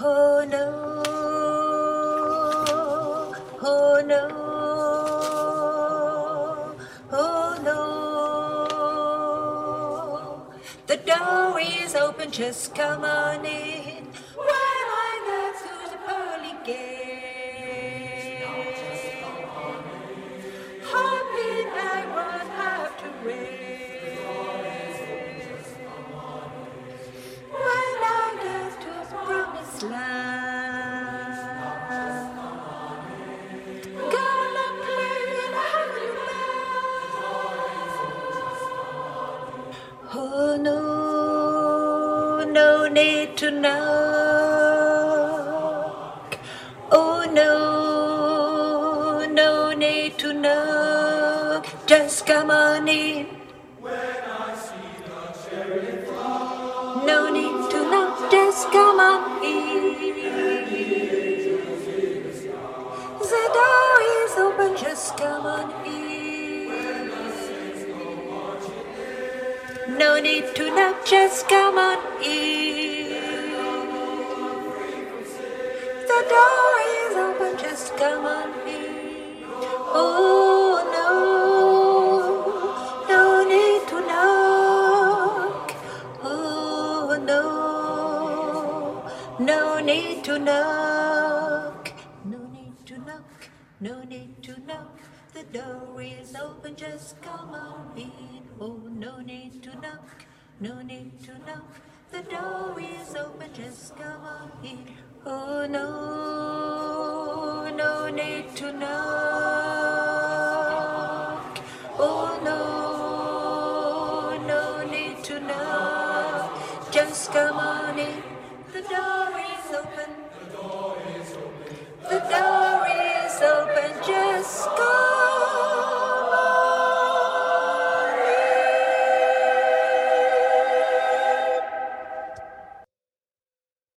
Oh no, oh no, oh no. The door is open, just come on in. While I go through the pearly gate, hoping I won't have to wait. When I get to the promised land, gonna play in a heavenly land. Oh no, no need to knock. Oh no, no need to knock. Just come on in. No need to knock, just come on in. The door is open, just come on in. No need to knock, just come on in. The door is open, just come on in. Oh no, no need to knock. Oh no, no need to knock. No need to knock, no need to knock. The door is open, just come on in. Oh, no need to knock, no need to knock. The door is open, just come on in. Oh no, no need to knock. Oh no, no need to knock. Just come on in. The door